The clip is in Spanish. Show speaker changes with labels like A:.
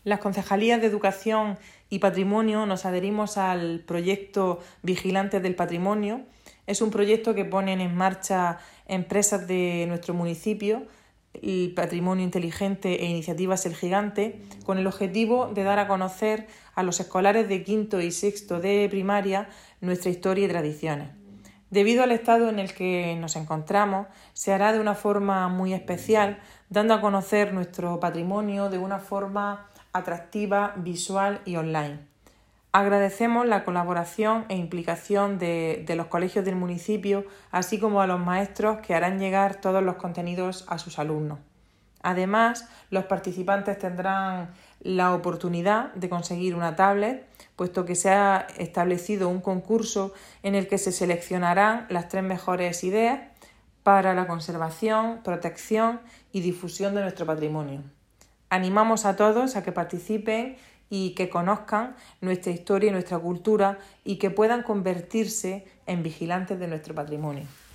A: Las concejalías de Educación y Patrimonio nos adherimos al proyecto Vigilantes del Patrimonio. Es un proyecto que ponen en marcha empresas de nuestro municipio, el Patrimonio Inteligente e Iniciativas El Gigante, con el objetivo de dar a conocer a los escolares de quinto y sexto de primaria nuestra historia y tradiciones. Debido al estado en el que nos encontramos, se hará de una forma muy especial, dando a conocer nuestro patrimonio de una forma atractiva, visual y online. Agradecemos la colaboración e implicación de los colegios del municipio, así como a los maestros que harán llegar todos los contenidos a sus alumnos. Además, los participantes tendrán la oportunidad de conseguir una tablet, puesto que se ha establecido un concurso en el que se seleccionarán las 3 mejores ideas para la conservación, protección y difusión de nuestro patrimonio. Animamos a todos a que participen y que conozcan nuestra historia y nuestra cultura y que puedan convertirse en vigilantes de nuestro patrimonio.